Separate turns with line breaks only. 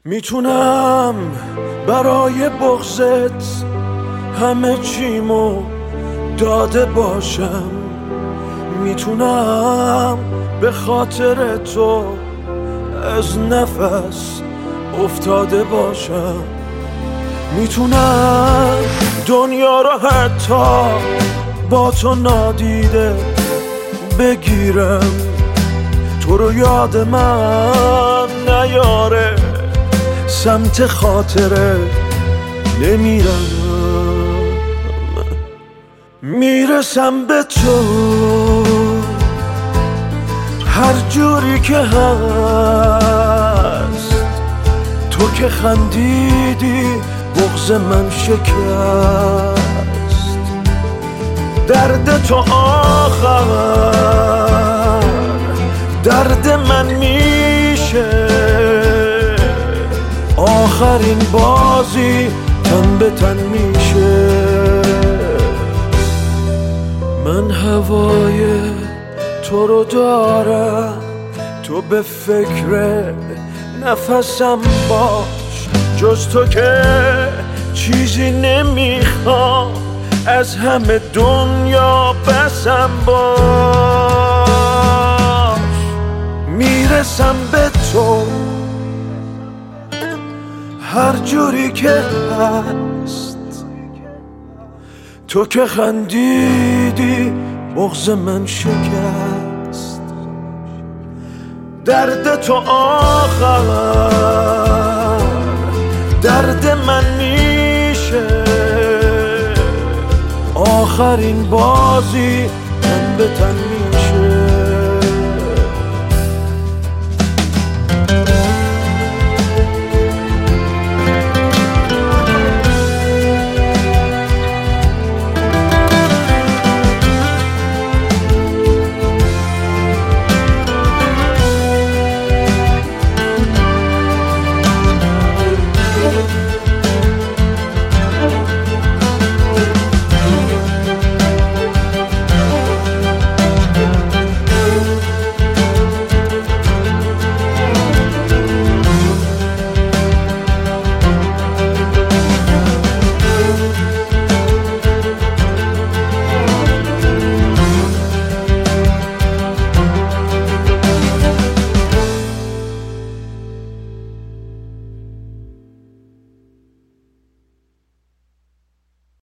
میتونم برای بغضت همه چیمو داده باشم، میتونم به خاطر تو از نفس افتاده باشم، میتونم دنیا رو حتی با تو نادیده بگیرم، تو رو یاد من نیاره سمت خاطره نمیرم، میرسم به تو هر جوری که هست، تو که خندیدی بغض من شکست، درد تو آخر درد من میشه، آخرین بازی تن به تن میشه، من هوای تو رو دارم، تو به فکر نفسم باش، جز تو که چیزی نمیخوام، از همه دنیا بسم باش، میرسم به تو هر جوری که هست، تو که خندیدی بغض من شکست، درد تو آخر درد من میشه، آخرین بازی تن به تن میشه.